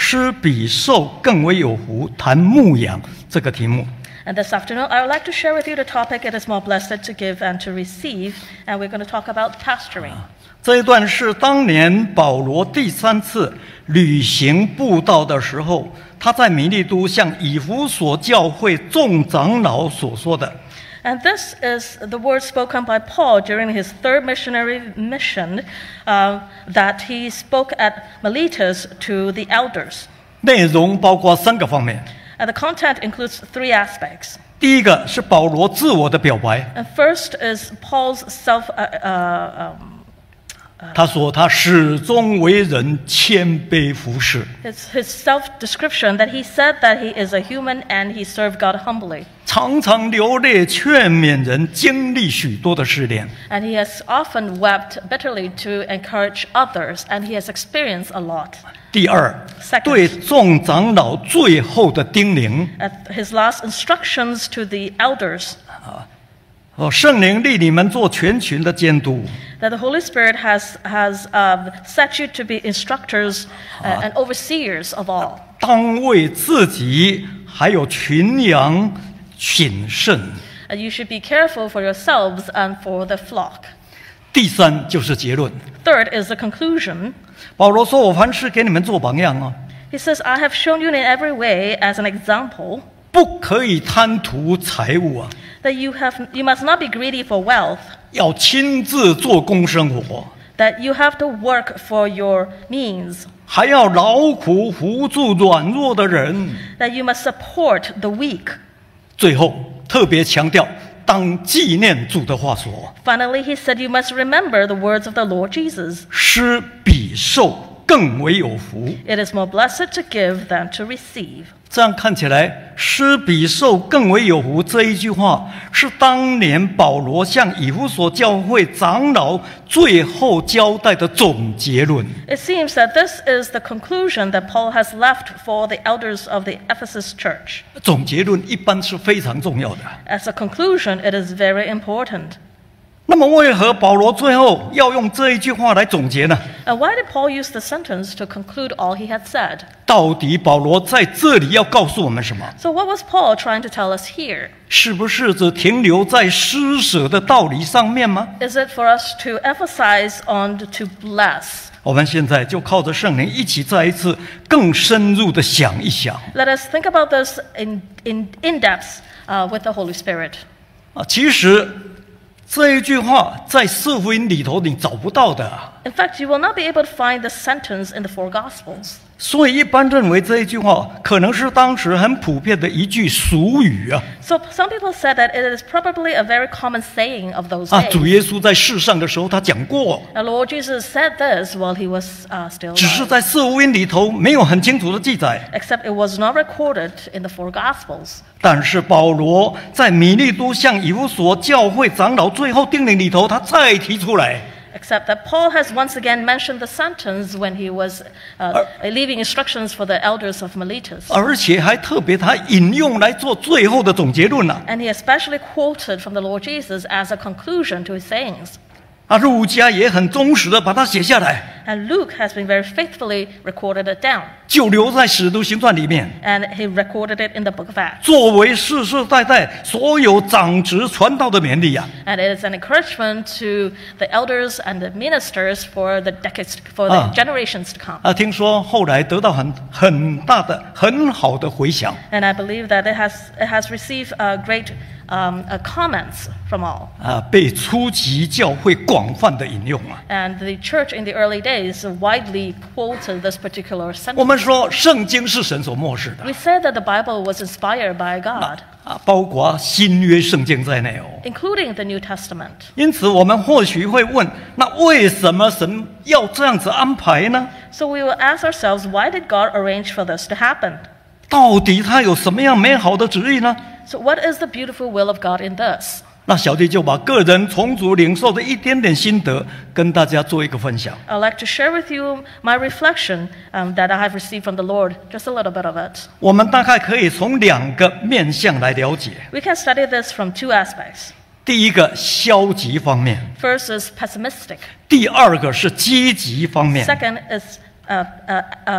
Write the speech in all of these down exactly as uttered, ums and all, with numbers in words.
施比受更为有福，谈牧养这个题目。 And this afternoon, I would like to share with you the topic, It is more blessed to give and to receive, and we're going to talk about pastoring. 这一段是当年保罗第三次旅行布道的时候，他在米利都向以弗所教会众长老所说的。 And this is the word spoken by Paul during his third missionary mission uh, that he spoke at Miletus to the elders. 内容包括三个方面。 And the content includes three aspects. 第一个是保罗自我的表白。 And first is Paul's self, uh, uh, um, 他说他始终为人谦卑服侍。 It's his self-description that he said that he is a human and he served God humbly. 常常流泪劝勉人经历许多的试炼。 And he has often wept bitterly to encourage others, and he has experienced a lot. 第二， Second, 对众长老最后的叮咛。 at his last instructions to the elders, 哦，圣灵立你们做全群的监督。 that the Holy Spirit has, has uh, set you to be instructors uh, and overseers of all. 当为自己还有群羊谨慎。 And you should be careful for yourselves and for the flock. 第三就是结论。 Third is the conclusion. 保罗说：“我凡事给你们做榜样啊， He says, I have shown you in every way as an example 不可以贪图财物啊， that you, have, you must not be greedy for wealth, 要亲自做工生活， that you have to work for your means, 还要劳苦扶助软弱的人。 that you must support the weak. 最后特别强调，当纪念主的话说： Finally, he said, you must remember the words of the Lord Jesus. 施比受更为有福。 It is more blessed to give than to receive. 这样看起来，施比受更为有福这一句话，是当年保罗向以弗所教会长老最后交代的总结论。 It seems that this is the conclusion that Paul has left for the elders of the Ephesus church. 总结论一般是非常重要的。 As a conclusion, it is very important. 那么，为何保罗最后要用这一句话来总结呢？ And why did Paul use the sentence to conclude all he had said? 到底保罗在这里要告诉我们什么？ So what was Paul trying to tell us here? 是不是只停留在施舍的道理上面吗？ Is it for us to emphasize on to bless? 我们现在就靠着圣灵一起再一次更深入的想一想 Let us think about this in, in, in depth uh, with the Holy Spirit. 啊！其实这一句话在四福音里头你找不到的， In fact, you will not be able to find the sentence in the four Gospels. 所以一般认为这一句话可能是当时很普遍的一句俗语啊！ So some people said that it is probably a very common saying of those 啊， days. 主耶稣在世上的时候他讲过， The Lord Jesus said this while he was uh, still 只是 alive, 在四福音里头没有很清楚的记载。 except it was not recorded in the four Gospels. 但是保罗在米利都向以弗所教会长老最后叮咛里头，他再提出来。 Except that Paul has once again mentioned the sentence when he was uh, leaving instructions for the elders of Miletus. 而且还特别他引用来做最后的总结论了、啊。 And he especially quoted from the Lord Jesus as a conclusion to his sayings. 啊，路加也很忠实的把它写下来， And Luke has been very faithfully recorded it down. 就留在使徒行传里面， And he recorded it in the book of Acts. 作为世世代代所有长职传道的勉励呀、啊。 And it is an encouragement to the elders and the ministers for the decades, for the Ah. generations to come. 啊，听说后来得到很很大的、很好的回响。 And I believe that it has, it has received uh, great um, uh, comments from all. 啊，被初级教会广泛的引用啊。 And the church in the early days widely quoted this particular 我 sentence. 们说圣经是神所默示的 We said that the Bible was inspired by God, 啊，包括新约圣经在内哦。 including the New Testament. 因此，我们或许会问：那为什么神要这样子安排呢？ So we will ask ourselves, why did God arrange for this to happen? 到底他有什么样美好的旨意呢？ So what is the beautiful will of God in this? 那小弟就把个人从主领受的一点点心得跟大家做一个分享。 I'd like to share with you my reflection um, that I have received from the Lord, just a little bit of it. 我们大概可以从两个面向来了解。 We can study this from two aspects. 第一个消极方面， First is pessimistic. 第二个是积极方面。 Second is uh, uh, uh,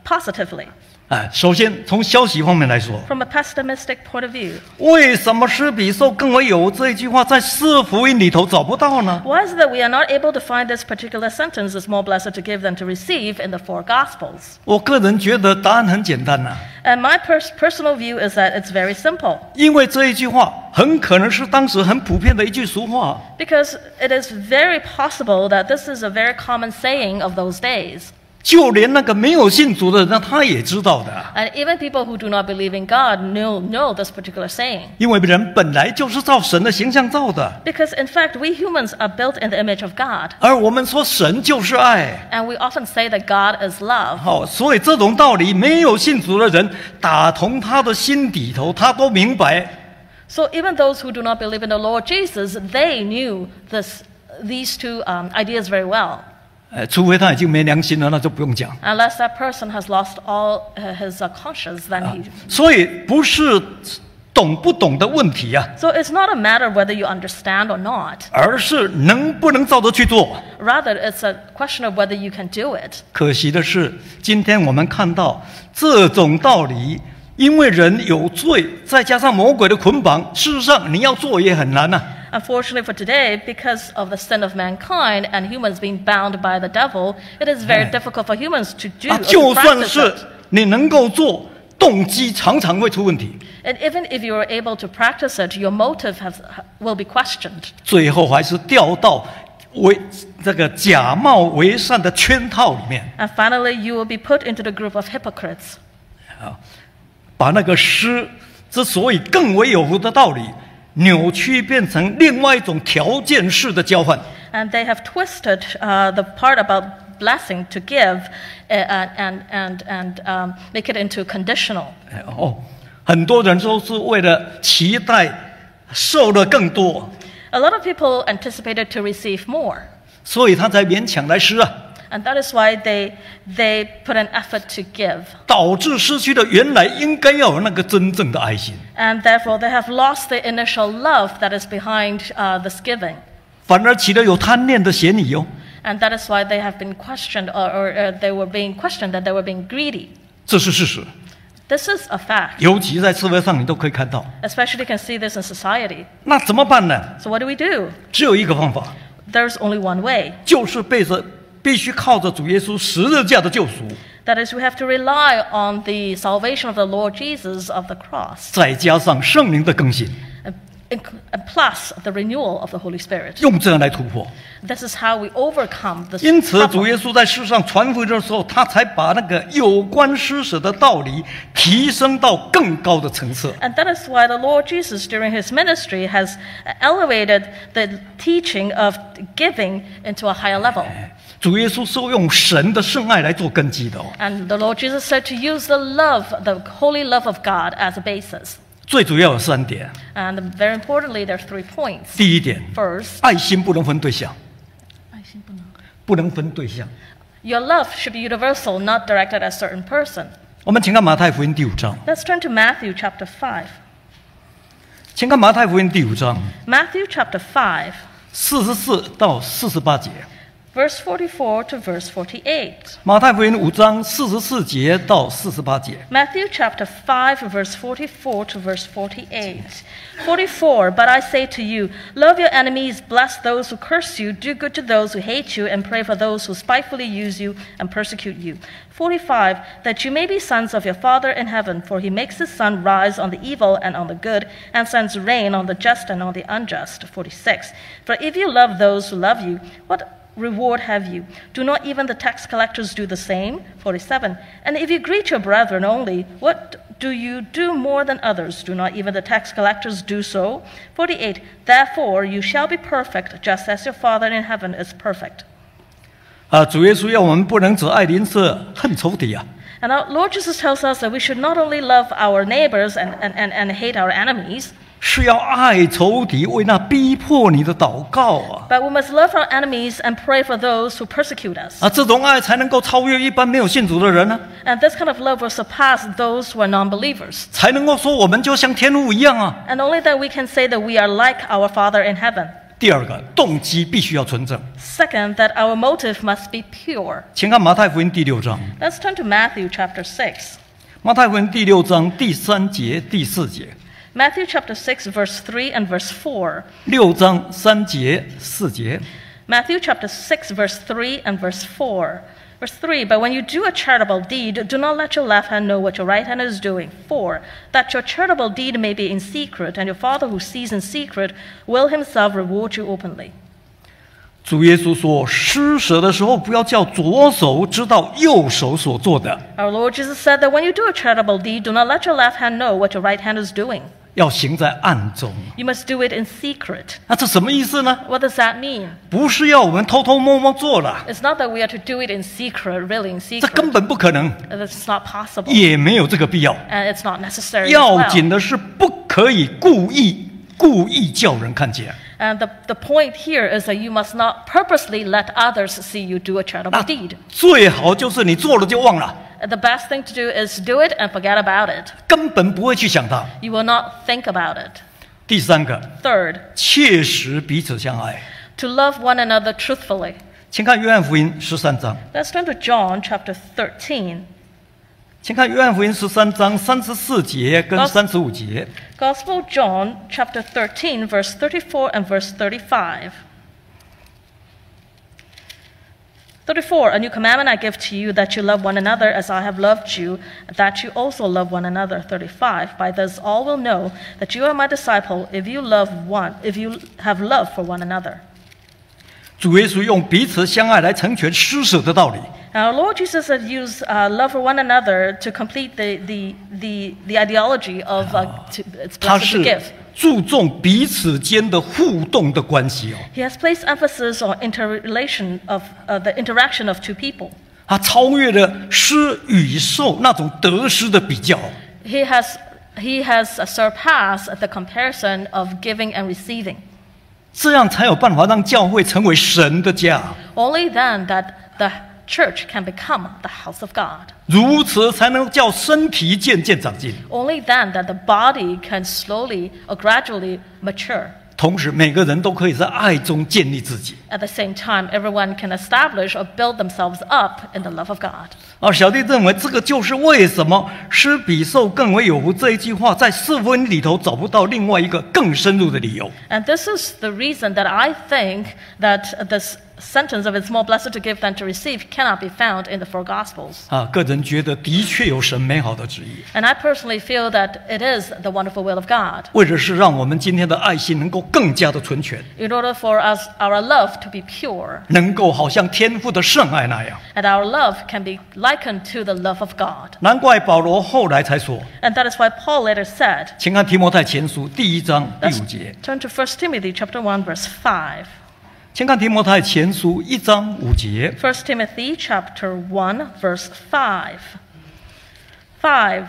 positively. 哎，首先从消息方面来说， From a pessimistic point of view, 为什么施比受更为有福这一句话在四福音里头找不到呢？ why is it that we are not able to find this particular sentence, "It's more blessed to give than to receive," in the four Gospels? 我个人觉得答案很简单呐、 And my pers- personal view is that it's very simple. 因为这一句话很可能是当时很普遍的一句俗话。 Because it is very possible that this is a very common saying of those days. 就连那个没有信主的人，他也知道的， And even people who do not believe in God know, know this particular saying. 因为人本来就是照神的形象造的， Because in fact, we humans are built in the image of God. 而我们说神就是爱， And we often say that God is love. 好，所以这种道理，没有信主的人打从他的心底头，他都明白。 So even those who do not believe in the Lord Jesus, they knew this, these two um, ideas very well. 呃，除非他已经没良心了，那就不用讲。 Unless that person has lost all uh, his uh, conscience, then he. 所以不是懂不懂的问题啊， So it's not a matter of whether you understand or not. 而是能不能照着去做。 Rather, it's a question of whether you can do it. 可惜的是，今天我们看到这种道理，因为人有罪，再加上魔鬼的捆绑，事实上你要做也很难呐、啊。 Unfortunately for today, because of the sin of mankind and humans being bound by the devil, it is very difficult for humans to do 啊， or 就 to 算 practice 是 it. 你能够做，动机常常会出问题， And even if you are able to practice it, your motive has, will be questioned. 最后还是掉到为这个假冒为善的圈套里面。 And finally, you will be put into the group of hypocrites. 啊，把那个诗之所以更为有福的道理，扭曲变成另外一种条件式的交换。 And they have twisted uh, the part about blessing to give uh, and, and, and um, make it into conditional. 哎哦，很多人都是为了期待受的更多， A lot of people anticipated to receive more. 所以他才勉强来施啊， And that is why they, they put an effort to give. 导致失去了原来应该要有那个真正的爱心， And therefore, they have lost the initial love that is behind uh, this giving. 反而起了有贪念的嫌疑哦。 And that is why they have been questioned, or, or uh, they were being questioned that they were being greedy. 这是事实， This is a fact. 尤其在社会上你都可以看到。 Especially you can see this in society. 那怎么办呢？ So what do we do? 只有一个方法， There's only one way. 就是背着必须靠着主耶稣十字架的救赎， That is, we have to rely on the salvation of the Lord Jesus of the cross, 再加上圣灵的更新， and, and plus the renewal of the Holy Spirit. 用这样来突破。 This is how we overcome this 因此，主 problem. 耶稣在世上传福音的时候，他才把那个有关施舍的道理提升到更高的层次。 And that is why the Lord Jesus, during his ministry, has elevated the teaching of giving into a higher level. 主耶稣是用神的圣爱来做根基的哦。 And the Lord Jesus said to use the love, the holy love of God as a basis. 最主要有三点。 And very importantly, there are three points. 第一点， First, 爱心不能分对象，不能分对象。 your love should be universal, not directed at a certain person. 我们请看马太福音第五章， Let's turn to Matthew chapter five. 请看马太福音第五章 Matthew chapter five, 四十四到四十八节。 verse forty-four to verse forty-eight. 马太福音五章四十四节到四十八节。 Matthew chapter five, verse forty-four to verse forty-eight. forty-four, but I say to you, love your enemies, bless those who curse you, do good to those who hate you, and pray for those who spitefully use you and persecute you. forty-five, that you may be sons of your Father in heaven, for he makes his sun rise on the evil and on the good, and sends rain on the just and on the unjust. forty-six, for if you love those who love you, what reward have you? Do not even the tax collectors do the same? forty-seven. And if you greet your brethren only, what do you do more than others? Do not even the tax collectors do so? forty-eight. Therefore you shall be perfect, just as your Father in heaven is perfect. 啊，主耶稣要我们不能只爱邻舍，恨仇敌啊。 And our Lord Jesus tells us that we should not only love our neighbors and, and, and, and hate our enemies, 是要爱仇敌，为那逼迫你的祷告啊！ but we must love our enemies and pray for those who persecute us. 啊，这种爱才能够超越一般没有信主的人呢、 And this kind of love will surpass those who are non-believers. 才能够说我们就像天父一样啊！ And only then we can say that we are like our Father in heaven. 第二个，动机必须要纯正。 Second, that our motive must be pure. 请看马太福音第六章， Let's turn to Matthew chapter six. 马太福音第六章第三节、第四节。 Matthew chapter six, verse three and verse four. 六章三节、四节。 Matthew chapter six, verse three and verse four. Verse three, but when you do a charitable deed, do not let your left hand know what your right hand is doing. Four, that your charitable deed may be in secret, and your Father who sees in secret will himself reward you openly. 主耶稣说：“施舍的时候，不要叫左手知道右手所做的， Our Lord Jesus said that when you do a charitable deed, do not let your left hand know what your right hand is doing. 要行在暗中。 You must do it in secret. ” 那这什么意思呢？ What does that mean? 不是要我们偷偷摸摸做了， It's not that we are to do it in secret, really in 这根 secret. 本不可能， It's not possible. 也没有这个必要。 And it's not necessary as 要 well. 紧的是不可以故意故意叫人看见。 And the, the point here is that you must not purposely let others see you do a charitable 那 deed. 最好就是你做了就忘了， And the best thing to do is do it and forget about it. 根本不会去想它。 You will not think about it. 第三个， Third, 切实彼此相爱。 to love one another truthfully. 请看约翰福音十三章， Let's turn to John chapter thirteen. 请看约翰福音十三章三十四节跟好三十五节。 Gospel of John chapter thirteen, verse thirty-four and verse thirty-five. thirty-four, a new commandment I give to you, that you love one another as I have loved you, that you also love one another. thirty-five, by this all will know that you are my disciple if you love one, if you have love for one another. 主耶稣用彼此相爱来成全施舍的道理。 Now, our Lord Jesus had used uh, love for one another to complete the, the, the, the ideology of uh, to, it's 他 blessed to 是 give. 注重彼此间的互动的关系哦， He has placed emphasis on interrelation of uh, the interaction of two people. 他超越了施与受那种得失的比较。 He has, he has uh, surpassed the comparison of giving and receiving. 这样才有办法让教会成为神的家， Only then that the church can become the house of God. 如此才能叫身体渐渐长进。 Only then that the body can slowly or gradually mature. 同时，每个人都可以在爱中建立自己。 At the same time, everyone can establish or build themselves up in the love of God. 而小弟认为，这个就是为什么“施比受更为有福”这一句话在四福音里头找不到另外一个更深入的理由。 And this is the reason that I think that this sentence of it's more blessed to give than to receive cannot be found in the four Gospels. 啊，个人觉得的确有神美好的旨意， And I personally feel that it is the wonderful will of God. 为的是让我们今天的爱心能够更加的纯全， In order for us, our love to be pure, 能够好像天父的圣爱那样。 and our love can be likened to the love of God. 难怪保罗后来才说， And that is why Paul later said, 请看提摩太前书第一章第 let's 五节， turn to First Timothy chapter one, verse five. 请看提摩太前书一章五节。 First Timothy chapter one, verse five. five.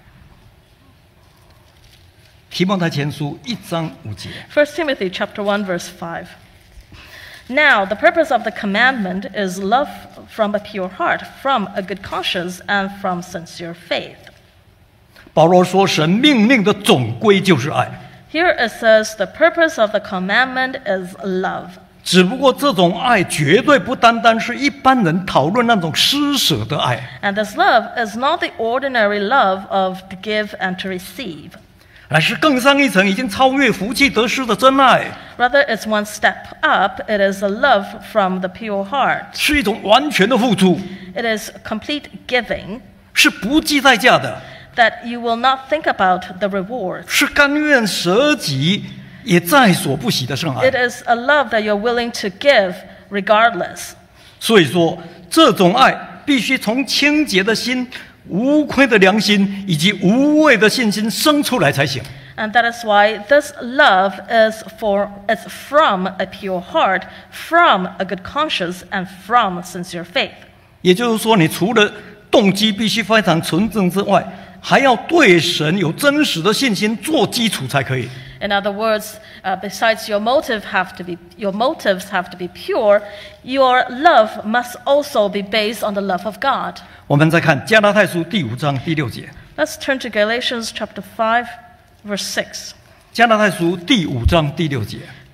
提摩太前书一章五节， First Timothy chapter one, verse five. Now, the purpose of the commandment is love from a pure heart, from a good conscience, and from sincere faith. 保罗说，神命令的总归就是爱， Here it says the purpose of the commandment is love. 只不过这种爱绝对不单单是一般人讨论那种施舍的爱， And this love is not the ordinary love of to give and to receive. 而是更上一层，已经超越福气得失的真爱， Rather, it's one step up. It is a love from the pure heart. 是一种完全的付出， It is complete giving 是不计代价的， that you will not think about the rewards. 是甘愿舍己也在所不惜的圣爱 It。is a love that you're willing to give regardless. 所以说，这种爱必须从清洁的心、无愧的良心以及无畏的信心生出来才行。 And that is why this love is for it's from a pure heart, from a good conscience, and from sincere faith. 也就是说，你除了动机必须非常纯正之外，还要对神有真实的信心做基础才可以。 In other words, uh, besides your motive have to be your motives have to be pure, your love must also be based on the love of God. 我们再看加拉太书第五章第六节， Let's turn to Galatians chapter five, verse six. 加拉太书第五章第六节，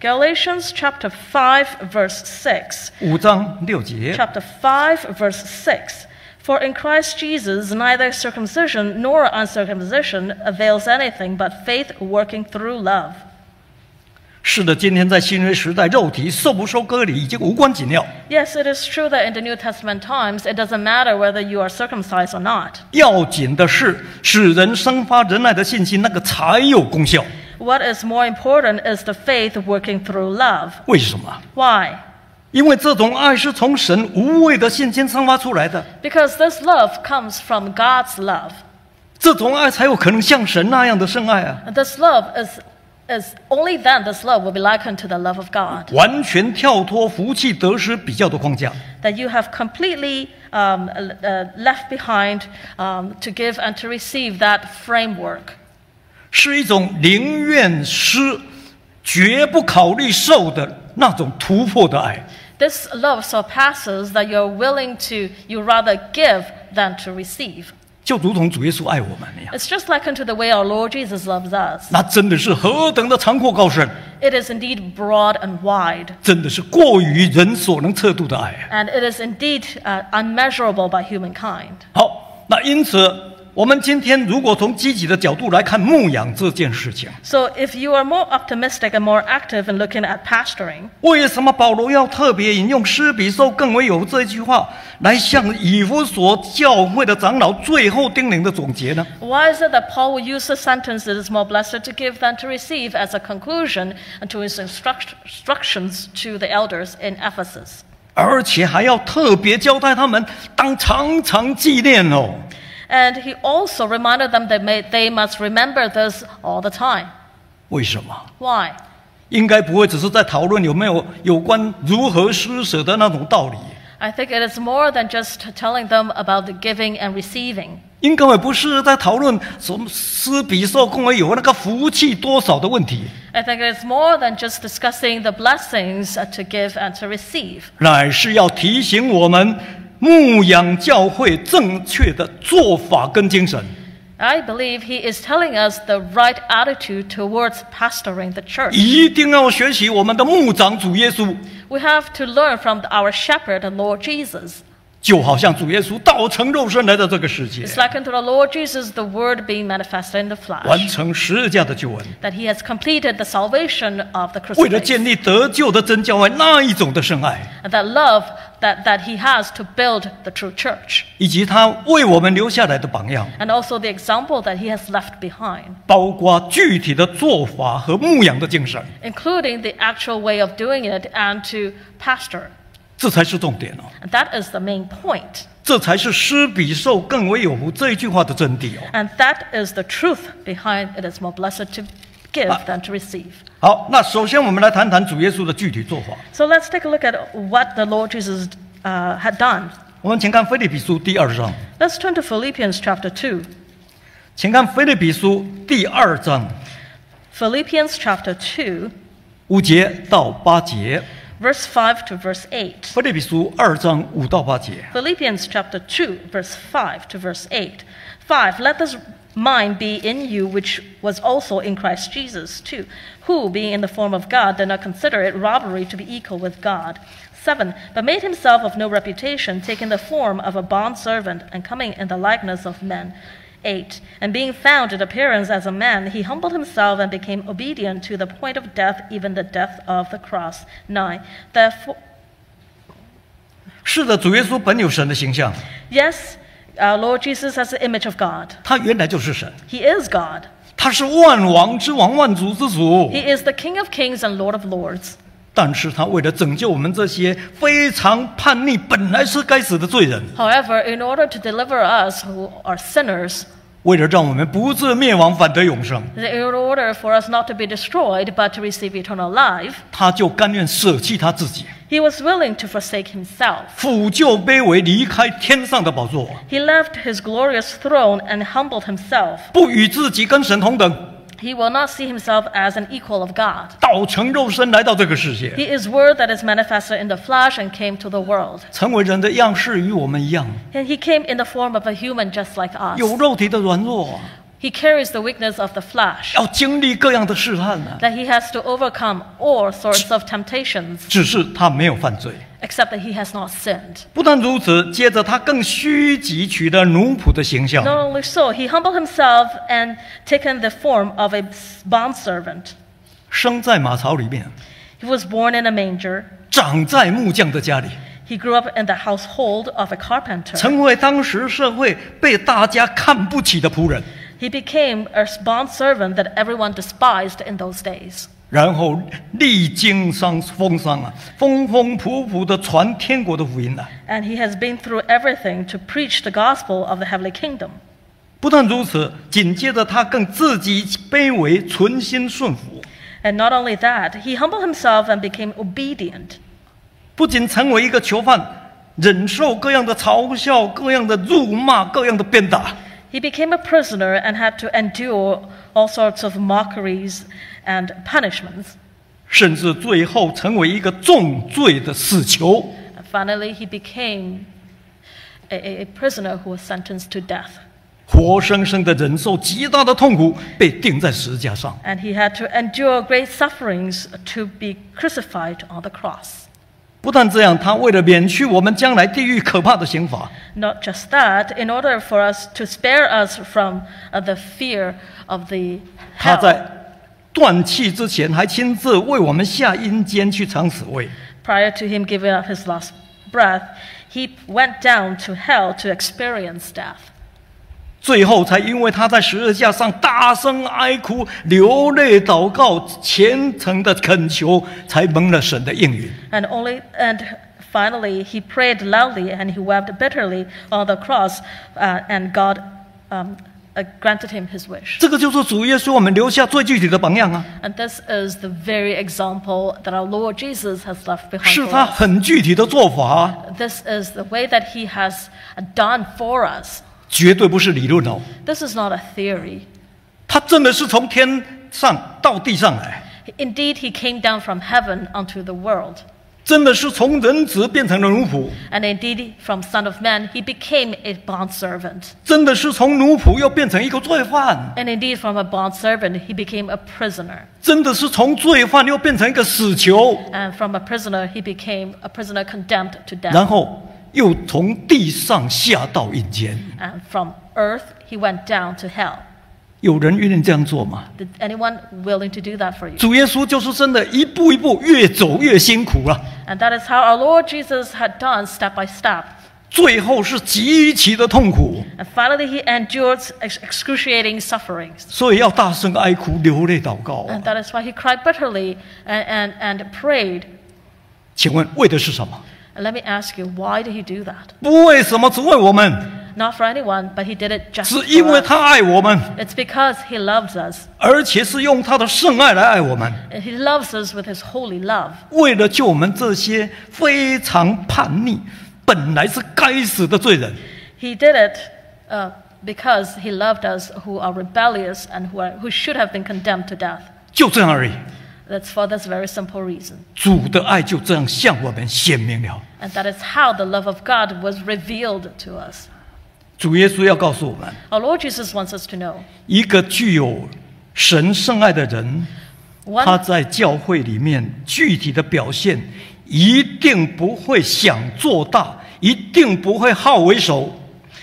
Galatians chapter five, verse six. 五章六节。 Chapter five, verse six. For in Christ Jesus neither circumcision nor uncircumcision avails anything but faith working through love. 是的，今天在新约时代，肉体受不受割礼已经无关紧要。 Yes, it is true that in the New Testament times, it doesn't matter whether you are circumcised or not. 要紧的是使人生发仁爱的信心，那个才有功效。 What is more important is the faith working through love. 为什么？ Why? 因为这种爱是从神无畏的信心散发出来的， Because this love comes from God's love. 这种爱才有可能像神那样的深爱啊！ And this love is, is only then this love will be likened to the love of God. 完全跳脱福气得失比较的框架。 That you have completely um, uh, left behind um, to give and to receive that framework. 是一种宁愿施、绝不考虑受的那种突破的爱。 This love surpasses that you're willing to, you rather give than to receive. 就如同主耶稣爱我们那样， It's just likened to the way our Lord Jesus loves us. 那真的是何等的长阔高深， It is indeed broad and wide, 真的是过于人所能测度的爱啊！ and it is indeed uh, unmeasurable by humankind. 好，那因此，我们今天如果从积极的角度来看牧养这件事情， So if you are more optimistic and more active in looking at pastoring, 为什么保罗要特别引用施比受更为有福这一句话，来向以弗所教会的长老最后叮咛的总结呢？ why is it that Paul will use the sentence, it is more blessed to give than to receive, as a conclusion and to his instruct- instructions to the elders in Ephesus? 而且还要特别交代他们当常常纪念哦。 And he also reminded them that may, they must remember this all the time. 为什么？ Why? 应该不会只是在讨论有没有有关如何施舍的那种道理， I think it is more than just telling them about the giving and receiving. 应该也不是在讨论什么施比受更为有那个福气多少的问题， I think it is more than just discussing the blessings uh, to give and to receive. 乃是要提醒我们牧养教会正确的做法跟精神。 I believe he is telling us the right attitude towards pastoring the church. 一定要学习我们的牧长主耶稣， We have to learn from our shepherd, the Lord Jesus. 就好像主耶稣道成肉身来到这个世界， It's like unto the Lord Jesus, the Word being manifested in the 完 flesh, 成十字架的救恩， that he has completed the salvation of the 为了 crucifix. 建立得救的真教会那一种的深爱， And that love that, that he has to build the true church. 以及他为我们留下来的榜样， And also the example that he has left behind, 包括具体的做法和牧养的精神， including the actual way of doing it and to pastor. 这才是重点哦， And that is the main point. 这才是施比受更为有福这一句话的真谛哦。 And that is the truth behind it is more blessed to give than to receive. 好，那首先我们来谈谈主耶稣的具体做法。 So let's take a look at what the Lord Jesus uh, had done. 我们请看腓立比书第二章， Let's turn to Philippians chapter two. 请看腓立比书第二章 Philippians chapter two, 五节到八节。 verse five to verse eight. 腓立比书二章五到八节。 Philippians chapter two, verse five to verse eight. five. Let this mind be in you, which was also in Christ Jesus, too, who, being in the form of God, did not consider it robbery to be equal with God. seven. But made himself of no reputation, taking the form of a bondservant, and coming in the likeness of men. eight. And being found in appearance as a man, he humbled himself and became obedient to the point of death, even the death of the cross. nine. Therefore, 是的，主耶稣本有神的形象， yes, our Lord Jesus has the image of God. 他原来就是神， He is God. 他是万王之王、万主之主。 He is the King of kings and Lord of lords. 但是他为了拯救我们这些非常叛逆、本来是该死的罪人， However, in order to deliver us who are sinners, 为了让我们不至灭亡，反得永生， in order for us not to be destroyed but to receive eternal life, 他就甘愿舍弃他自己， he was willing to forsake himself. 俯就卑微，离开天上的宝座， He left his glorious throne and humbled himself. 不与自己跟神同等， He will not see himself as an equal of God. 道成肉身来到这个世界， He is Word that is manifested in the flesh and came to the world. 成为人的样式，与我们一样， And he came in the form of a human just like us. 有肉体的软弱， He carries the weakness of the flesh, 要经历各样的试探呢、 that he has to overcome all sorts of temptations, 只是他没有犯罪。 except that he has not sinned. 不但如此，接着他更虚己，取了奴仆的形象， Not only so, he humbled himself and taken the form of a bondservant. 生在马槽里面， He was born in a manger. 长在木匠的家里， He grew up in the household of a carpenter. 成为当时社会被大家看不起的仆人， He became a bondservant that everyone despised in those days. 然后历经伤风霜啊，风风仆仆的传天国的福音啊。 And he has been through everything to preach the gospel of the heavenly kingdom. 不但如此，紧接着他更自己卑微，存心顺服， And not only that, he humbled himself and became obedient. 不仅成为一个囚犯，忍受各样的嘲笑、各样的辱骂、各样的鞭打。 He became a prisoner and had to endure all sorts of mockeries and punishments. 甚至最后成为一个重罪的死囚。 And finally, he became a, a, a prisoner who was sentenced to death. 活生生的忍受极大的痛苦，被钉在十字架上。 And he had to endure great sufferings to be crucified on the cross. 不但这样，他为了免去我们将来地狱可怕的刑罚， Not just that, in order for us to spare us from uh, the fear of the 他 hell, 在断气之前还亲自为我们下阴间去尝死味。 prior to him giving up his last breath, he went down to hell to experience death. 最后才因为他在十字架上大声哀哭、流泪祷告、虔诚的恳求，才蒙了神的应允。 And only and finally he prayed loudly and he wept bitterly on the cross, uh, and God um, uh, granted him his wish. 这个就是主耶稣我们留下最具体的榜样啊， And this is the very example that our Lord Jesus has left behind 是 for 他 us. 很具体的做法啊， This is the way that he has uh, done for us. 绝对不是理论哦。 This is not a theory. 他真的是从天上到地上来， Indeed, he came down from heaven unto the world. 真的是从人子变成了奴仆， And indeed, from Son of Man, he became a bondservant. 真的是从奴仆又变成一个罪犯， And indeed, from a bondservant, he became a prisoner. 真的是从罪犯又变成一个死囚， And from a prisoner, he became a prisoner condemned to 然 death. 后又从地上下到阴间。 And from earth, he went down to hell. 有人愿意这样做吗？ Did anyone willing to do that for you? 主耶稣就是真的一步一步越走越辛苦了， And that is how our Lord Jesus had done step by step. 最后是极其的痛苦， And finally, he endured ex- excruciating sufferings. 所以要大声哀哭、流泪祷告。 And that is why he cried bitterly and, and, and prayed. 请问为的是什么？ And let me ask you, why did he do that? 不为什么，只为我们， Not for anyone, but he did it just 是因 for 为 us. 他爱我们， It's because he loves us. 而且是用他的圣爱来爱我们， And he loves us with his holy love. 为了救我们这些非常叛逆、本来是该死的罪人。 He did it uh, because he loved us who are rebellious and who, are, who should have been condemned to death. 就这样而已。 That's for this very simple reason. 主的爱就这样向我们显明了。 And that is how the love of God was revealed to us. 主耶稣要告诉我们， Our Lord Jesus wants us to know 一个具有神圣爱的人，他 one, 在教会里面具体的表现，一定不会想做大，一定不会好为首。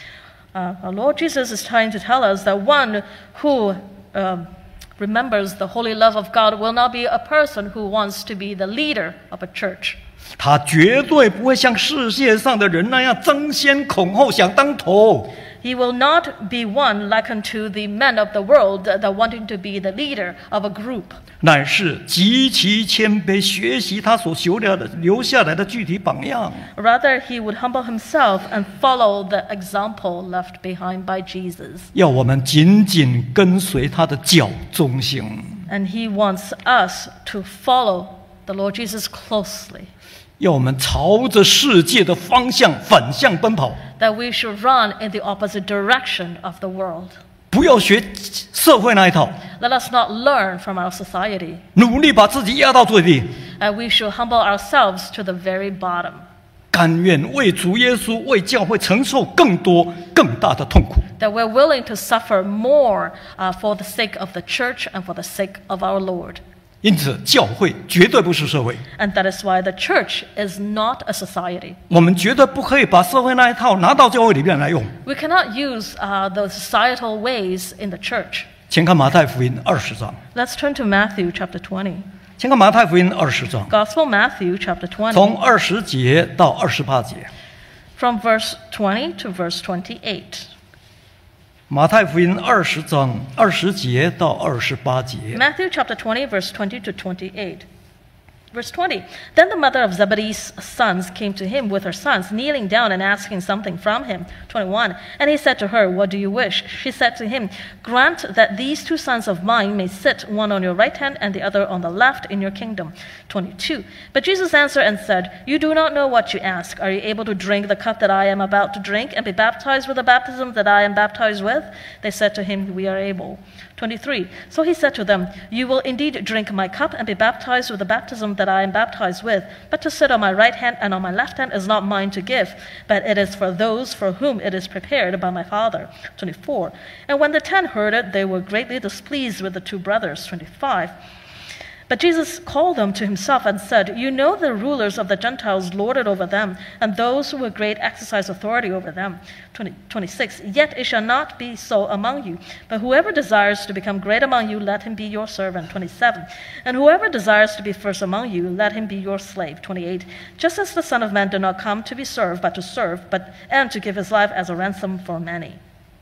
uh, our Lord Jesus is trying to tell us that one who um, remembers the holy love of God will not be a person who wants to be the leader of a church. 他绝对不会像世界上的人那样争先恐后想当头。 He will not be one like unto the men of the world that are wanting to be the leader of a group, 乃是极其谦卑，学习他所修了的留下来的具体榜样。 rather he would humble himself and follow the example left behind by Jesus. 要我们紧紧跟随他的脚中行， And he wants us to follow the Lord Jesus closely, 要我们朝着世界的方向反向奔跑， that we should run in the opposite direction of the world. 不要学社会那一套， Let us not learn from our society, 努力把自己压到最低， and we should humble ourselves to the very bottom. 甘愿为主耶稣、为教会承受更多、更大的痛苦。 That we're willing to suffer more uh, for the sake of the church and for the sake of our Lord. 因此，教会绝对不是社会。 And that is why the church is not a society. 我们绝对不可以把社会那一套拿到教会里面来用。 We cannot use uh, the societal ways in the church. 请看马太福音二十章， Let's turn to Matthew chapter twenty. 请看马太福音二十章， Gospel Matthew chapter 从 twenty, 二十节到二十八节。 from verse twenty to verse twenty-eight. 马太福音二十章二十节到二十八节。 Matthew chapter twenty, verse twenty to twenty-eight. Verse twenty. Then the mother of Zebedee's sons came to him with her sons, kneeling down and asking something from him. twenty-one. And he said to her, What do you wish? She said to him, Grant that these two sons of mine may sit, one on your right hand and the other on the left, in your kingdom. twenty-two. But Jesus answered and said, You do not know what you ask. Are you able to drink the cup that I am about to drink and be baptized with the baptism that I am baptized with? They said to him, We are able. twenty-three. So he said to them, You will indeed drink my cup and be baptized with the baptism that I am baptized with. But to sit on my right hand and on my left hand is not mine to give, but it is for those for whom it is prepared by my Father. twenty-four. And when the ten heard it, they were greatly displeased with the two brothers. twenty-five. But Jesus called them to himself and said, You know the rulers of the Gentiles lord it over them, and those who are great exercise authority over them. twenty, twenty-six. Yet it shall not be so among you. But whoever desires to become great among you, let him be your servant. twenty-seven. And whoever desires to be first among you, let him be your slave. twenty-eight. Just as the Son of Man did not come to be served, but to serve, but and to give his life as a ransom for many.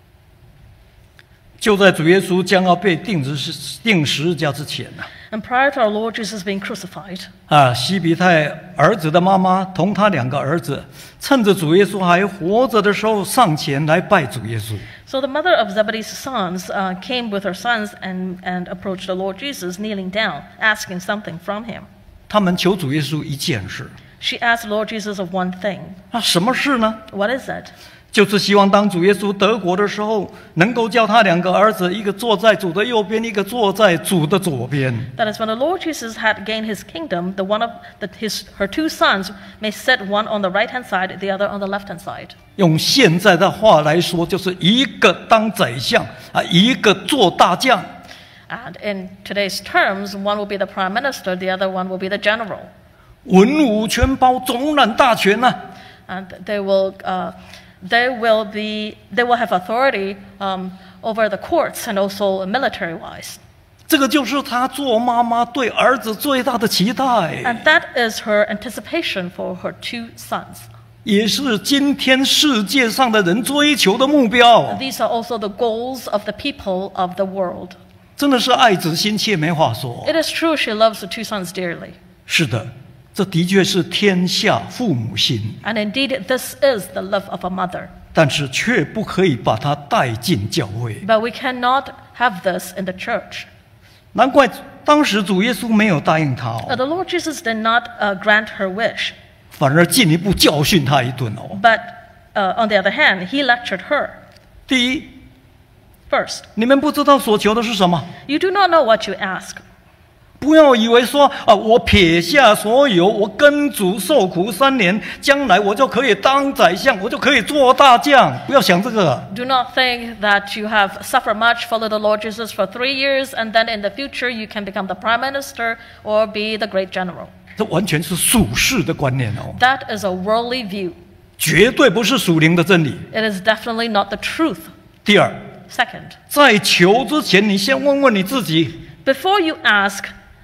就在主耶稣将要被钉十钉十字架之前呢、 And prior to our Lord Jesus being crucified, 啊，西比泰儿子的妈妈同他两个儿子，趁着主耶稣还活着的时候，上前来拜主耶稣。 so the mother of Zebedee's sons uh, came with her sons and, and approached the Lord Jesus, kneeling down, asking something from him. 他们求主耶稣一件事， She asked Lord Jesus of one thing. 那什么事呢？ What is it? 就是希望当主耶稣得国的时候，能够叫他两个儿子，一个坐在主的右边，一个坐在主的左边。 That is when the Lord Jesus had gained his kingdom, the one of the, his, her two sons may sit one on the right-hand side, the other on the left-hand side. 用现在的话来说，就是一个当宰相啊，一个做大将。 And in today's terms, one will be the prime minister, the other one will be the general. 文武全包，总揽大权呐、啊。 And they will, uh, they will be, they will have authority um, over the courts and also military-wise. 这个就是他做妈妈对儿子最大的期待， And that is her anticipation for her two sons. 也是今天世界上的人追求的目标。 These are also the goals of the people of the world. 真的是爱子心切，没话说。 It is true she loves the two sons dearly. 是的，这的确是天下父母心， And indeed, this is the love of a mother. 但是却不可以把它带进教会。 But we cannot have this in the church. 难怪当时主耶稣没有答应他、 Uh, 哦， the Lord Jesus did not uh, grant her wish, 反而进一步教训他一顿哦。 but uh, on the other hand, he lectured her. 第一， First, 你们不知道所求的是什么， you do not know what you ask. 不要以为说啊，我撇下所有，我跟主受苦三年，将来我就可以当宰相，我就可以做大将。不要想这个， Do not think that you have suffered much, followed the Lord Jesus for three years, and then in the future you can become the prime minister or be the great general. 这完全是属世的观念哦， That is a worldly view. 绝对不是属灵的真理。 It is definitely not the truth. 第二， Second, 在求之前，你先问问你自己， before you ask,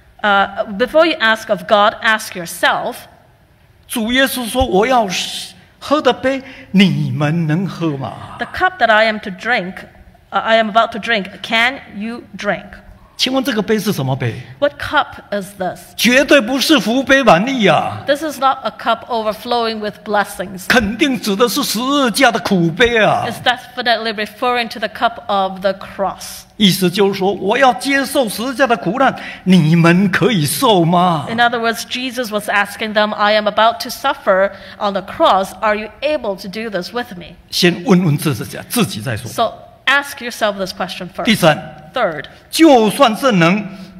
uh, before you ask of God, ask yourself, 主耶稣说我要喝的杯，你们能喝吗？ the cup that I am to drink, uh, I am about to drink, can you drink? 请问这个杯是什么杯？ What cup is this? 绝对不是福杯满溢啊， This is not a cup overflowing with blessings. 肯定指的是十字架的苦杯啊。 It's definitely referring to the cup of the cross. 意思就是说，我要接受十字架的苦难，你们可以受吗？ In other words, Jesus was asking them, I am about to suffer on the cross. Are you able to do this with me? 先问问自己，自己再说。 So ask yourself this question 第 first. 三， Third, 就算是能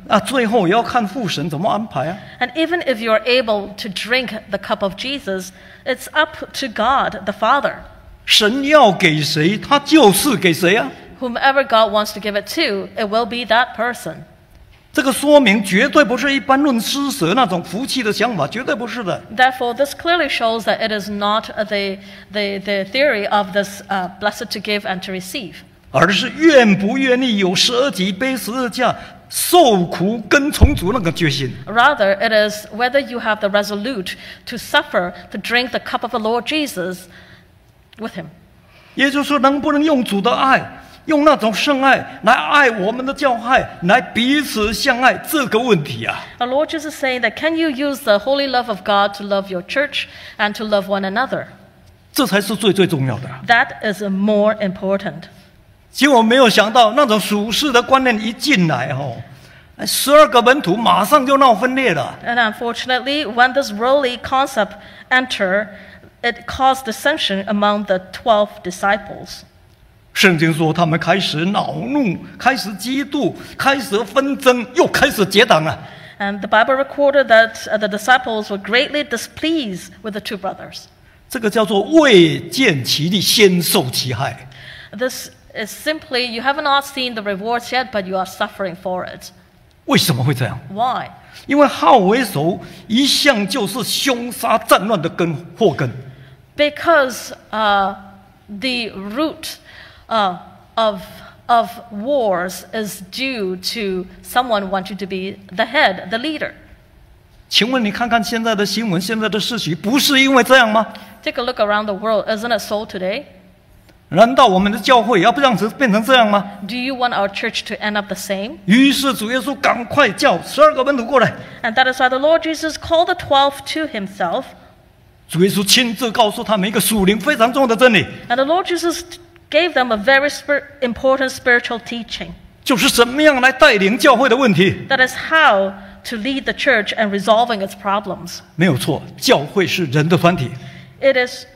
啊，最后也要看父神怎么安排啊。 And even if you're able to drink the cup of Jesus, it's up to God the Father. 神要给谁，他就是给谁啊。 Whomever God wants to give it to, it will be that person. 这个说明绝对不是一般论施舍那种福气的想法，绝对不是的。 Therefore, this clearly shows that it is not the, the, the theory of this uh, blessed to give and to receive. 而是愿不愿意有舍己背十字架、受苦跟从主那个决心。 Rather, it is whether you have the resolute to suffer, to drink the cup of the Lord Jesus with him. 也就是说，能不能用主的爱，用那种圣爱来爱我们的教会，来彼此相爱，这个问题啊。 Our Lord Jesus is saying that can you use the holy love of God to love your church and to love one another? 这才是最最重要的。 That is more important. 结果没有想到，那种属世的观念一进来哦，十二个门徒马上就闹分裂了。 And unfortunately, when this worldly concept enter, it caused dissension among the twelve disciples. 圣经说，他们开始恼怒，开始嫉妒，开始纷争，又开始结党了。 And the Bible recorded that uh, the disciples were greatly displeased with the two brothers. 这个叫做未见其利，先受其害。 This is simply, you have not seen the rewards yet, but you are suffering for it. 为什么会这样？ Why? 因为好为首一向就是凶杀战乱的根祸根。 Because uh, the root uh, of, of wars is due to someone wanting to be the head, the leader. 请问你看看现在的新闻，现在的事情，不是因为这样吗？ Take a look around the world. Isn't it so today? 难道我们的教会也要不让子变成这样吗？ Do you want our church to end up the same? 于是主耶稣赶快叫十二个门徒过来。 And that is why the Lord Jesus called the twelve to himself. 主耶稣亲自告诉他们一个属灵非常重要的真理， And the Lord Jesus gave them a very spir- important spiritual teaching. 就是怎么样来带领教会的问题。 That is how to lead the church and resolving its problems. 没有错，教会是人的团体， It is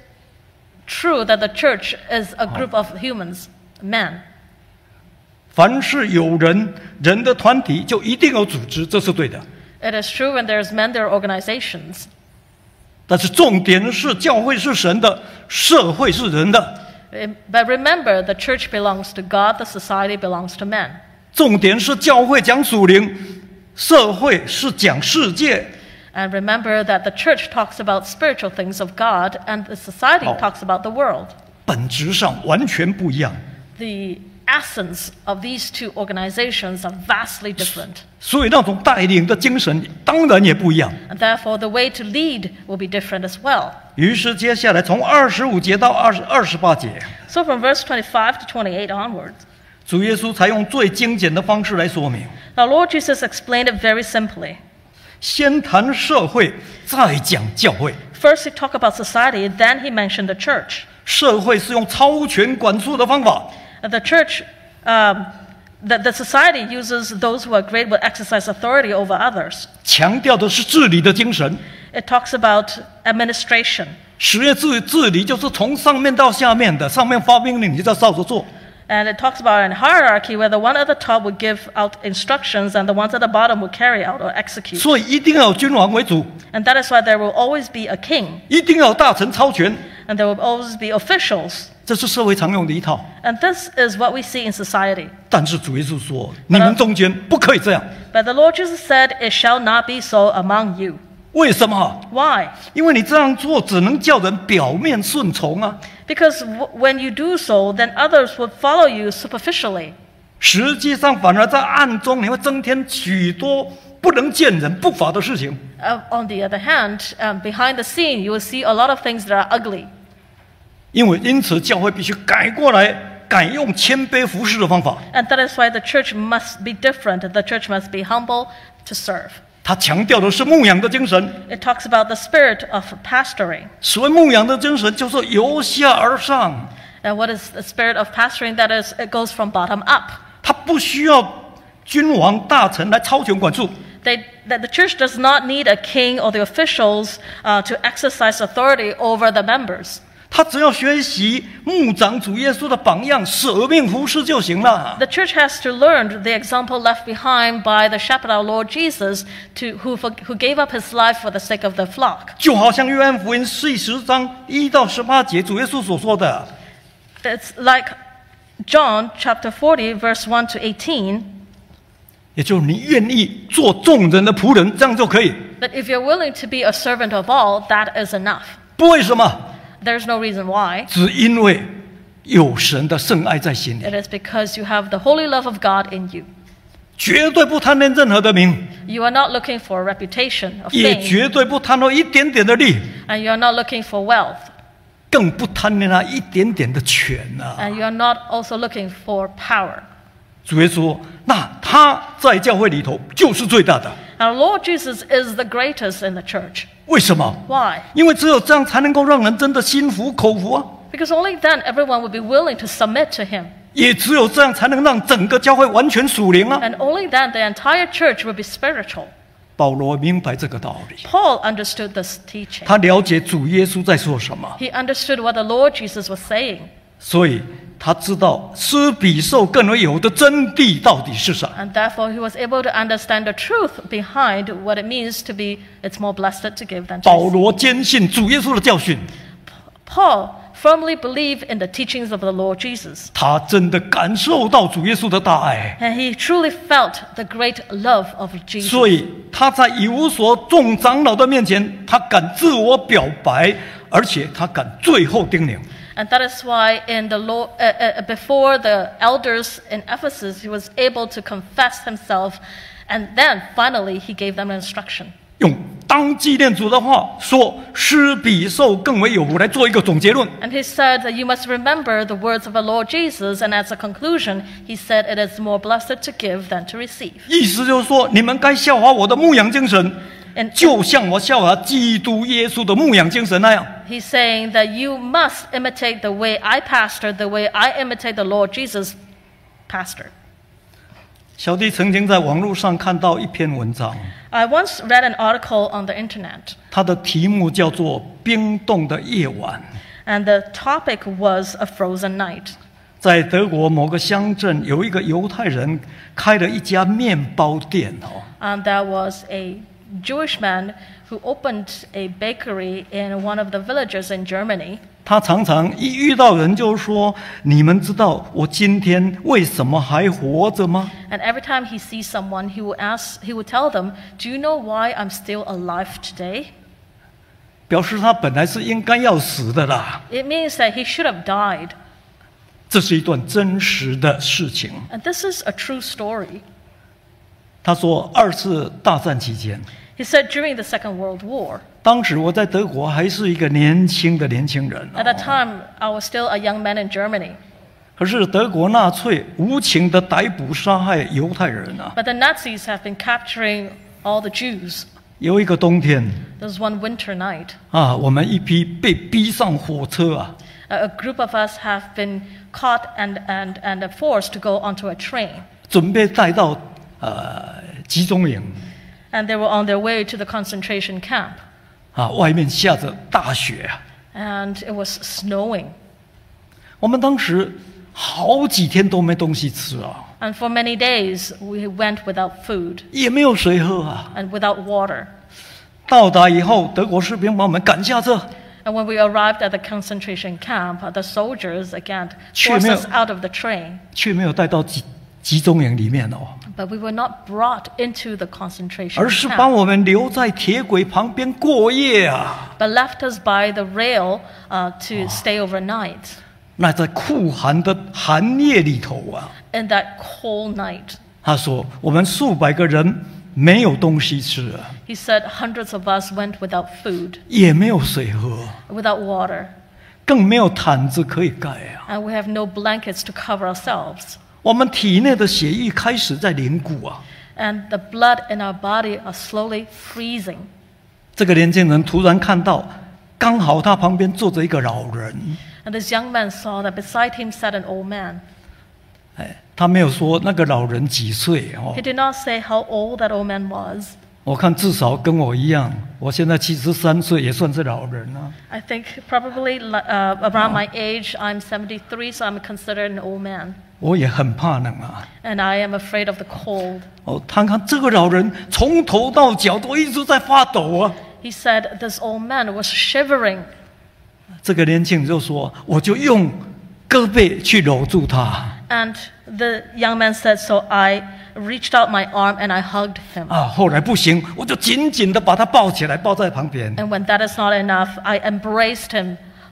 true that the church is a group of humans, men. 凡是有人人的团体，就一定有组织，这是对的。 It is true when there's men, there are organizations. 但是重点是，教会是神的，社会是人的。 But remember, the church belongs to God, the society belongs to men. 重点是教会讲属灵，社会是讲世界。 And remember that the church talks about spiritual things of God, and the society Oh. talks about the world. 本质上完全不一样。 The essence of these two organizations are vastly different. 所以那种带领的精神当然也不一样。 And therefore, the way to lead will be different as well. 于是接下来从二十五节到二十二十八节， So from verse twenty-five to twenty-eight onwards, 主耶稣才用最精简的方式来说明： our Lord Jesus explained it very simply. 先谈社会，再讲教会。 First, he talked about society, then he mentioned the church. 社会是用超权管束的方法， Uh, The church, um, the, the society uses those who are great will exercise authority over others. 强调的是治理的精神。 It talks about administration. 实业治治理就是从上面到下面的，上面发命令，你就照着做。 And it talks about a hierarchy where the one at the top would give out instructions and the ones at the bottom would carry out or execute. 所以一定要有君王为主， And that is why there will always be a king, 一定要有大臣超权， and there will always be officials. 这是社会常用的一套。 And this is what we see in society. 但是主耶稣说，你们中间不可以这样。 But the Lord Jesus said, "It shall not be so among you." 为什么？ Why? 因为你这样做只能叫人表面顺从啊， Because w- when you do so, then others would follow you superficially. 实际上反而在暗中你会增添许多不能见人不法的事情。 Uh, on the other hand, um, behind the scene, you will see a lot of things that are ugly. 因为因此教会必须改过来，改用谦卑服侍的方法。 And that is why the church must be different. The church must be humble to serve. 他强调的是牧养的精神。 It talks about the spirit of pastoring. 所谓牧养的精神，就是由下而上， And what is the spirit of pastoring? That is, it goes from bottom up. 他不需要君王大臣来超权管束。 They, that the church does not need a king or the officials uh, to exercise authority over the members. 他只要学习牧长主耶稣的榜样，舍命服侍就行了。 The church has to learn the example left behind by the shepherd, our Lord Jesus, to, who, for, who gave up his life for the sake of the flock. 就好像约翰福音四十章一到十八节主耶稣所说的， It's like John chapter forty, verse one to eighteen, 也就是你愿意做众人的仆人，这样就可以。 that if you're willing to be a servant of all, that is enough. 不为什么？ There's no reason why. 只因为有神的圣爱在心里， It is because you have the holy love of God in you. 绝对不贪恋任何的名， You are not looking for a reputation of 也 fame, 绝对不贪恋一点点的利， and you are not looking for wealth, 更不贪恋那一点点的权啊！ and you are not also looking for power. 主耶稣说，那他在教会里头就是最大的。 Our Lord Jesus is the greatest in the church. 为什么？ Why? 因为只有这样才能够让人真的心服口服啊！ Because only then everyone will be willing to submit to him. 也只有这样才能让整个教会完全属灵啊！ And only then the entire church will be spiritual. 保罗明白这个道理， Paul understood this teaching. 他了解主耶稣在说什么， He understood what the Lord Jesus was saying. 所以他知道施比受更为有的真谛到底是啥。 And therefore he was able to understand the truth behind what it means to be, it's more blessed to give than to 保 receive. 罗坚信主耶稣的教训， Paul firmly believed in the teachings of the Lord Jesus. 他真的感受到主耶稣的大爱， And he truly felt the great love of Jesus. 所以他在以弗所众长老的面前，他敢自我表白，而且他敢最后叮咛。 And that is why in the Lord, uh, uh, before the elders in Ephesus, he was able to confess himself. And then finally he gave them instruction. 用当纪念主的话说，施比受更为有福，来做一个总结论。 And he said that you must remember the words of the Lord Jesus. And as a conclusion, he said it is more blessed to give than to receive. 意思就是说，你们该效法我的牧养精神， And 就像我效法基督耶稣的牧养精神那样。 he's saying that you must imitate the way I pastor, the way I imitate the Lord Jesus pastor. 小弟曾经在网络上看到一篇文章， I once read an article on the internet, 它的题目叫做《冰冻的夜晚》。 and the topic was a frozen night. 在德国某个乡镇，有一个犹太人开了一家面包店哦。 And there was a Jewish man who opened a bakery in one of the villages in Germany. 他常常一遇到人就说：“你们知道我今天为什么还活着吗？” And every time he sees someone, he would ask, he would tell them, "Do you know why I'm still alive today?" 表示他本来是应该要死的啦。 It means that he should have died. 这是一段真实的事情。 And this is a true story. 他说，二次大战期间， He said during the Second World War, 当时我在德国还是一个年轻的年轻人、 at that time I was still a young man in Germany. 可是德国纳粹无情的逮捕杀害犹太人啊！ But the Nazis have been capturing all the Jews. 有一个冬天 There was one winter night. 啊，我们一批被逼上火车啊， A a group of us have been caught and, and, and forced to go onto a train. 准备带到呃集中营 And they were on their way to the concentration camp. 啊，外面下着大雪啊。 And it was snowing. 我们当时好几天都没东西吃啊， And for many days, we went without food 也没有水喝啊。 and without water. 到达以后，德国士兵把我们赶下车， And when we arrived at the concentration camp, the soldiers again 却 forced 没有 us out of the train. 却没有带到集集中营里面哦， But we were not brought into the concentration 而是把 camp, 我们留在铁轨旁边过夜啊。 but left us by the rail uh, to stay overnight 那在酷寒的寒夜里头啊， in that cold night. 他说我们数百个人没有东西吃啊， He said hundreds of us went without food, 也没有水喝， without water, 更没有毯子可以盖啊。 and we have no blankets to cover ourselves. 我们体内的血液开始在凝固啊。 And the blood in our body are slowly freezing. 这个年轻人突然看到，刚好他旁边坐着一个老人， And this young man saw that beside him sat an old man. 哎，他没有说那个老人几岁哦 He，did not say how old that old man was, 我看至少跟我一样我现在七十三岁，也算是老人了。 I think probably uh, around my age, I'm seventy-three, so I'm considered an old man. 我也很怕冷啊。 And I am afraid of the cold. 哦，看看这个老人从头到脚都一直在发抖啊。 He said this old man was shivering. 这个年轻人就说：“我就用胳膊去搂住他。” And the young man said, so I reached out my arm and I hugged him. 啊，后来不行，我就紧紧的把他抱起来，抱在旁边。 And when that is not enough, I embraced him.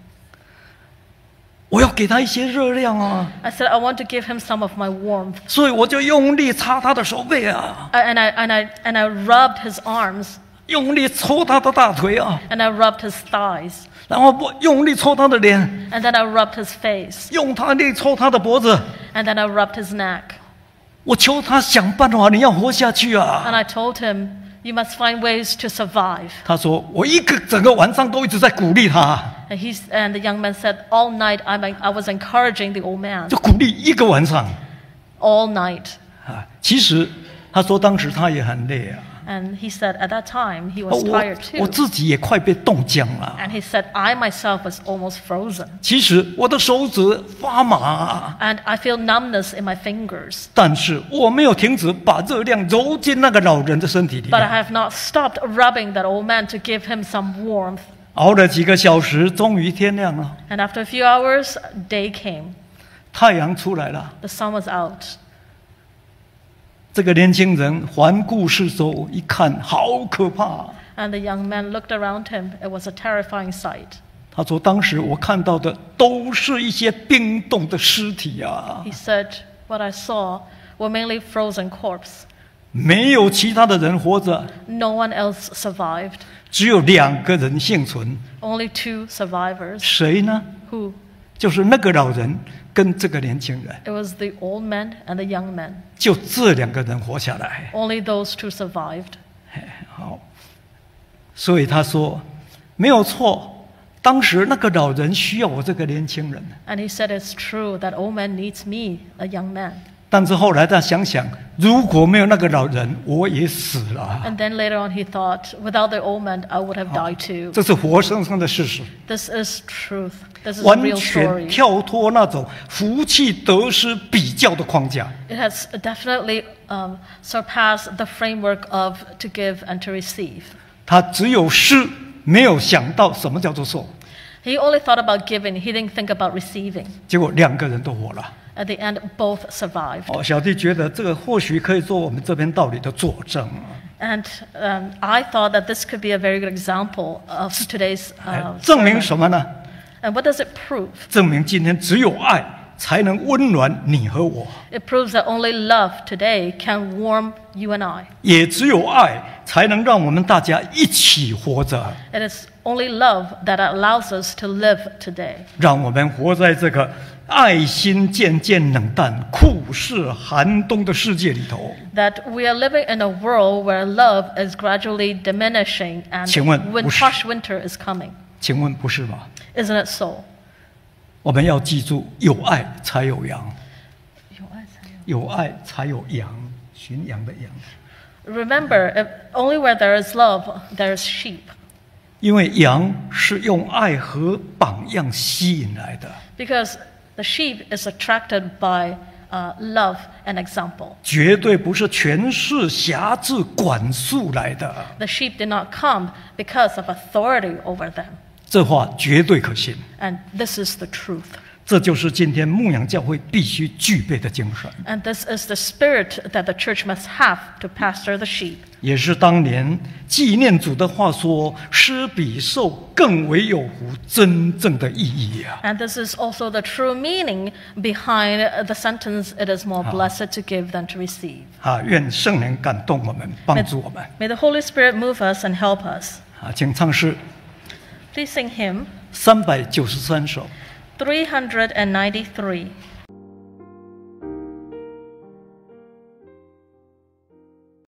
我要给他一些热量啊， I said, I want to give him some of my warmth. 所以我就用力擦他的手背啊， I- And I, and I, and I rubbed his arms 用力搓他的大腿啊， and I rubbed his thighs. 然后我用力搓他的脸， And then I rubbed his face. 用他力搓他的脖子。 And then I rubbed his neck. 我求他想办法，你要活下去 And 啊！ I told him, you must find ways to survive. 他说：“我一个整个晚上都一直在鼓励他， And, he's, and the young man said, all night I'm, I was encouraging the old man. 就鼓励一个晚上 All night. 啊。”其实他说当时他也很累啊， And he said at that time he 哦 was 我 tired 我 too. 自己也快被冻僵了。 And he said, I myself was almost frozen. 其实我的手指发麻， And I feel numbness in my fingers. 但是我没有停止把热量揉进那个老人的身体里 But I 面。 have not stopped rubbing that old man to give him some warmth. 熬了几个小时，终于天亮了， And after a few hours, day came. 太阳出来了。 The sun was out. 这个年轻人环顾四周，一看，好可怕。 And the young man looked around him. It was a terrifying sight. 他说：“当时我看到的都是一些冰冻的尸体啊， He said, what I saw were mainly frozen corpses. 没有其他的人活着， No one else survived. 只有两个人幸存。 Only two survivors. 谁呢？ Who? 就是那个老人跟这个年轻人， It was the old man and the young man. 就这两个人活下来。 Only those two survived. 好，所以他说没有错。当时那个老人需要我这个年轻人， And he said, it's true that old man needs me, a young man. 但是后来他想想，如果没有那个老人，我也死了。 And then later on he thought, without the old man, I would have died too. 这是活生生的事实。 This is truth. This is a 完 real 全 story. 跳脱那种福气得失比较的框架。 It has definitely um, surpassed the framework of to give and to receive. 他只有施，没有想到什么叫做受。 He only thought about giving. He didn't think about receiving. 结果两个人都活了。 At the end, both survived. 哦，小弟觉得这个或许可以做我们这篇道理的佐证。 And um, I thought that this could be a very good example of today's 哎 uh, 证明 sermon. 什么呢？ And what does it prove? 证明今天只有爱才能温暖你和我， It proves that only love today can warm you and I. 也只有爱才能让我们大家一起活着， It is only love that allows us to live today. 让我们活在这个爱心渐渐冷淡、酷暑寒冬的世界里头。 That we are living in a world where love is gradually diminishing and 请问， when 不是。 harsh winter is coming. 请问不是吗？ Isn't it so? 我们要记住，有爱才有羊，有爱才有羊，驯羊的羊。 Remember, if only where there is love, there is sheep. 因为羊是用爱和榜样吸引来的， Because the sheep is attracted by uh, love and example. 绝对不是权势、辖制、管束来的。 The sheep did not come because of authority over them. 这话绝对可信。 And this is the truth. 这就是今天牧养教会必须具备的精神， And this is the spirit that the church must have to pastor the sheep. 也是当年纪念主的话说：“施比受更为有福”真正的意义啊！ And this is also the true meaning behind the sentence, it is more blessed to give than to receive. 啊，愿圣灵感动我们，帮助我们 May the Holy Spirit move us and help us. 啊！请唱诗 Please sing hymn 三百九十三首。 three hundred ninety-three.